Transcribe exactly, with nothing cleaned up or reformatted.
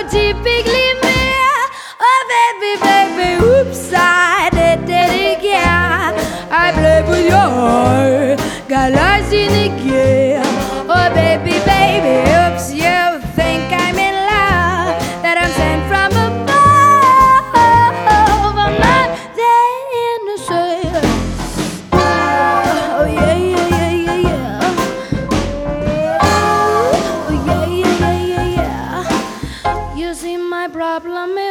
typically me. Oh baby, baby, oops, I did it again. I played with your heart, got lost in the game. Oh baby, baby, oops, you think I'm in love, that I'm sent from above. I'm not that innocent. Oh yeah, yeah, yeah, yeah, yeah. Oh yeah, yeah, yeah, yeah, yeah. You see, my problem is